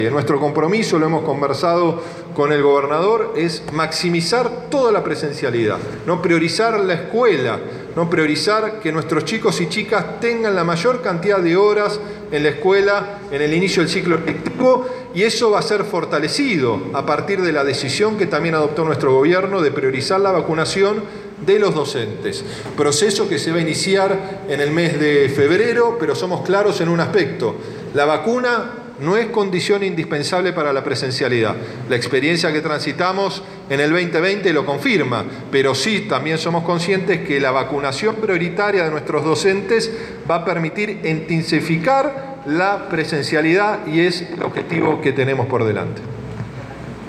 Nuestro compromiso, lo hemos conversado con el gobernador, es maximizar toda la presencialidad, no priorizar la escuela, no priorizar que nuestros chicos y chicas tengan la mayor cantidad de horas en la escuela en el inicio del ciclo lectivo, y eso va a ser fortalecido a partir de la decisión que también adoptó nuestro gobierno de priorizar la vacunación de los docentes. Proceso que se va a iniciar en el mes de febrero, pero somos claros en un aspecto: la vacuna no es condición indispensable para la presencialidad. La experiencia que transitamos en el 2020 lo confirma, pero sí también somos conscientes que la vacunación prioritaria de nuestros docentes va a permitir intensificar la presencialidad, y es el objetivo que tenemos por delante.